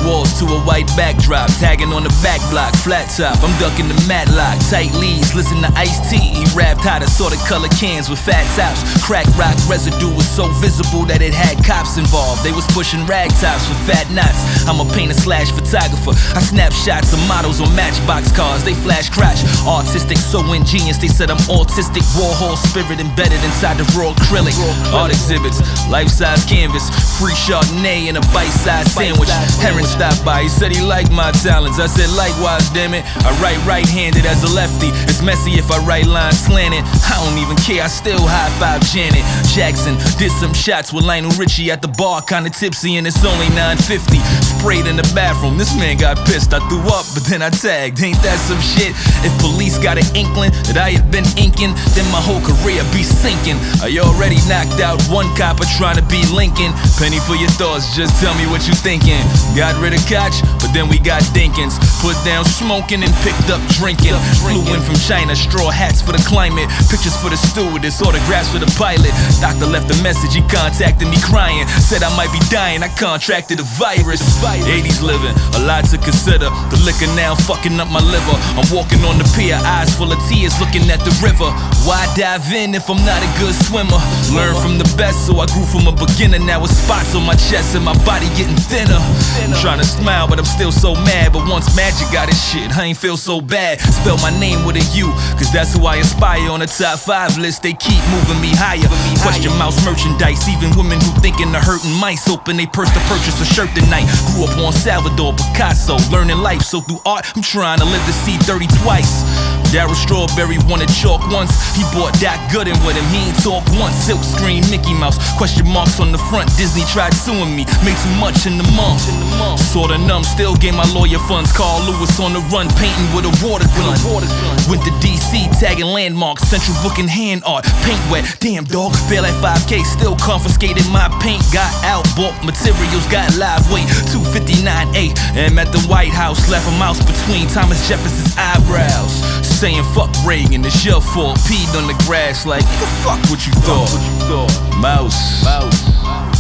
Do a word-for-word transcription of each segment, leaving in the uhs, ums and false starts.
walls to a white backdrop, tagging on the back block, flat top. I'm ducking the Matlock, tight leads, listen to Ice-T. He rapped how to sort of color cans with fat tops. Crack rock residue was so visible that it had cops involved. They was pushing rag tops with fat knots. I'm a painter slash photographer. I snap shots of models on Matchbox cars. They flash crash. Artistic, so ingenious. They said I'm autistic. Warhol spirit embedded inside the raw acrylic. Art exhibits, life-size canvas, free Chardonnay and a bite-sized sandwich. Heron stopped by. He said he liked my talents. I said likewise, damn it. I write right-handed as a lefty. It's messy if I write lines slanted. I don't even care. I still high-five Janet Jackson. Did some shots with Lionel Richie at the bar, kinda tipsy, and it's only nine fifty. Sprayed in the bathroom. This man got pissed. I threw up, but then I tagged. Ain't that some shit? If police got an inkling that I had been inking, then my whole career be sinking. I already knocked out one copper trying to be Lincoln. Penny for your thoughts, just tell me what you thinking. Got rid of Koch, but then we got Dinkins. Put down smoking and picked up drinking. Flew in from China, straw hats for the climate, pictures for the stewardess, autographs for the pilot. Doctor left a message, he contacted me crying. Said I might be dying, I contracted a virus. eighties living, a lot to consider. The liquor now fucking up my liver. I'm walking on the pier, eyes full of tears, looking at the river. Why dive in if I'm not a good swimmer? Learn from the best, so I grew from a beginner. Now it's spots on my chest and my body getting thinner. I'm trying to smile, but I'm still so mad. But once Magic got his shit, I ain't feel so bad. Spell my name with a U, cause that's who I aspire. On the top five list, they keep moving me higher. Question mouse merchandise, even women who thinking of hurting mice open they purse to purchase a shirt tonight. Grew up on Salvador Picasso, learning life, so through art I'm trying to live to see thirty twice. Darryl Strawberry wanted chalk once. He bought Doc Gooden with him, he ain't talk once. Silk screen Mickey Mouse, question marks on the front. Disney tried suing me, made too much in the month. Sorta numb, still gave my lawyer funds. Carl Lewis on the run, painting with a water gun. Went to D C, tagging landmarks, central booking hand art. Paint wet, damn dog, fail at five K, still confiscated my paint. Got out, bought materials, got live weight, two fifty-nine A. Am at the White House, left a mouse between Thomas Jefferson's eyebrows. Saying fuck Reagan, it's your fault. Peed on the grass like, nigga, fuck what you thought. Mouse. Mouse.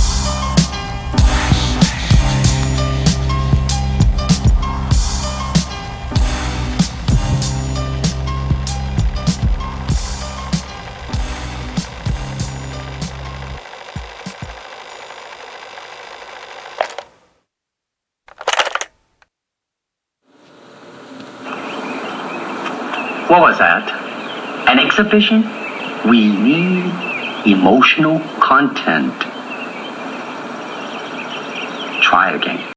What was that? An exhibition? We need emotional content. Try again.